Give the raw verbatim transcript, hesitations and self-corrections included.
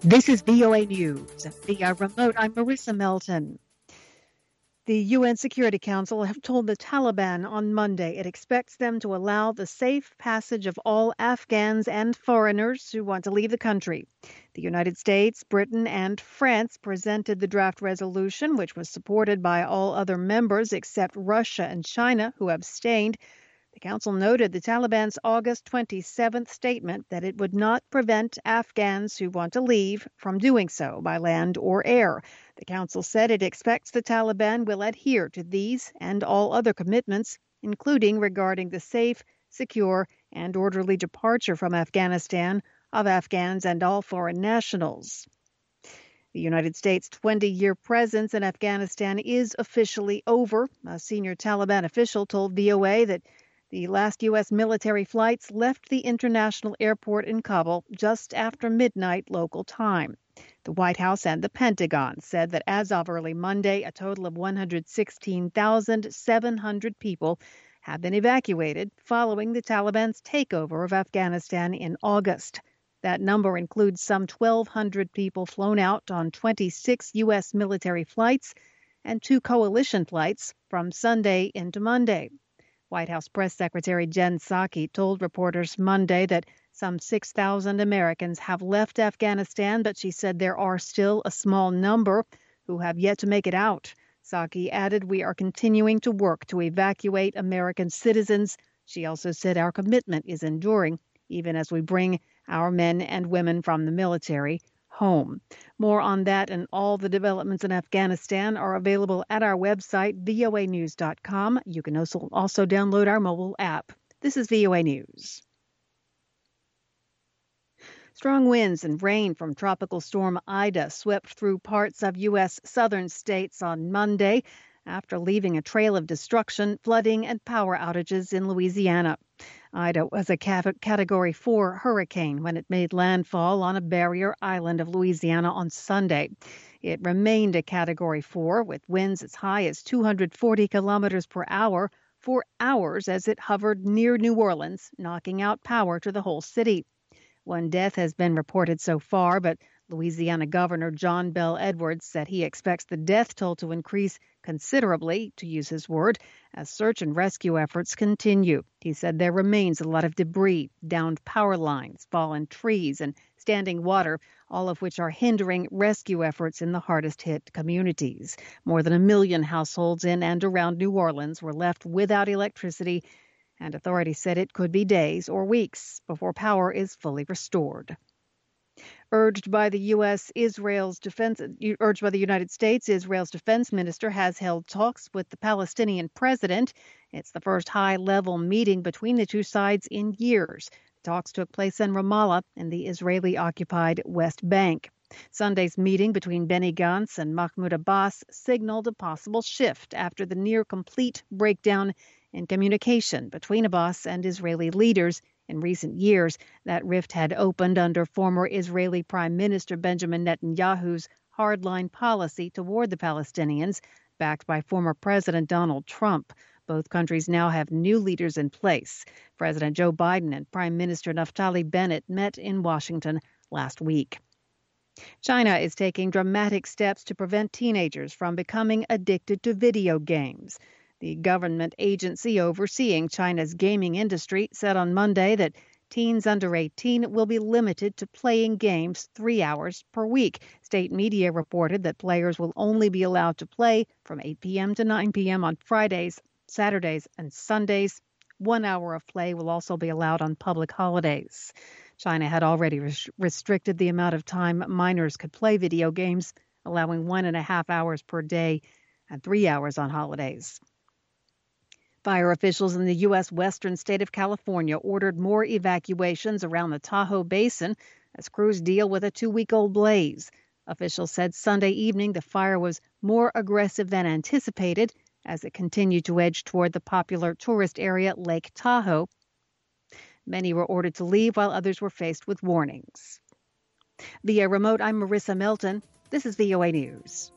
This is V O A News. Via remote, I'm Marissa Melton. The U N Security Council have told the Taliban on Monday it expects them to allow the safe passage of all Afghans and foreigners who want to leave the country. The United States, Britain, and France presented the draft resolution, which was supported by all other members except Russia and China, who abstained. The council noted the Taliban's August twenty-seventh statement that it would not prevent Afghans who want to leave from doing so by land or air. The council said it expects the Taliban will adhere to these and all other commitments, including regarding the safe, secure, and orderly departure from Afghanistan of Afghans and all foreign nationals. The United States' twenty-year presence in Afghanistan is officially over. A senior Taliban official told V O A that the last U S military flights left the international airport in Kabul just after midnight local time. The White House and the Pentagon said that as of early Monday, a total of one hundred sixteen thousand seven hundred people have been evacuated following the Taliban's takeover of Afghanistan in August. That number includes some twelve hundred people flown out on twenty-six U S military flights and two coalition flights from Sunday into Monday. White House Press Secretary Jen Psaki told reporters Monday that some six thousand Americans have left Afghanistan, but she said there are still a small number who have yet to make it out. Psaki added, "We are continuing to work to evacuate American citizens." She also said our commitment is enduring, even as we bring our men and women from the military home. More on that and all the developments in Afghanistan are available at our website, V O A news dot com. You can also, also download our mobile app. This is V O A News. Strong winds and rain from Tropical Storm Ida swept through parts of U S southern states on Monday after leaving a trail of destruction, flooding, and power outages in Louisiana. Ida was a Category four hurricane when it made landfall on a barrier island of Louisiana on Sunday. It remained a Category four with winds as high as two hundred forty kilometers per hour for hours as it hovered near New Orleans, knocking out power to the whole city. One death has been reported so far, but Louisiana Governor John Bel Edwards said he expects the death toll to increase considerably, to use his word, as search and rescue efforts continue. He said there remains a lot of debris, downed power lines, fallen trees, and standing water, all of which are hindering rescue efforts in the hardest hit communities. More than a million households in and around New Orleans were left without electricity, and authorities said it could be days or weeks before power is fully restored. Urged by the U S, Israel's defense, urged by the United States, Israel's defense minister has held talks with the Palestinian president. It's the first high-level meeting between the two sides in years. The talks took place in Ramallah in the Israeli-occupied West Bank. Sunday's meeting between Benny Gantz and Mahmoud Abbas signaled a possible shift after the near-complete breakdown in communication between Abbas and Israeli leaders. In recent years, that rift had opened under former Israeli Prime Minister Benjamin Netanyahu's hardline policy toward the Palestinians, backed by former President Donald Trump. Both countries now have new leaders in place. President Joe Biden and Prime Minister Naftali Bennett met in Washington last week. China is taking dramatic steps to prevent teenagers from becoming addicted to video games. The government agency overseeing China's gaming industry said on Monday that teens under eighteen will be limited to playing games three hours per week. State media reported that players will only be allowed to play from eight p.m. to nine p.m. on Fridays, Saturdays, and Sundays. One hour of play will also be allowed on public holidays. China had already res- restricted the amount of time minors could play video games, allowing one and a half hours per day and three hours on holidays. Fire officials in the U S western state of California ordered more evacuations around the Tahoe Basin as crews deal with a two-week-old blaze. Officials said Sunday evening the fire was more aggressive than anticipated as it continued to edge toward the popular tourist area Lake Tahoe. Many were ordered to leave while others were faced with warnings. Via remote, I'm Marissa Melton. This is V O A News.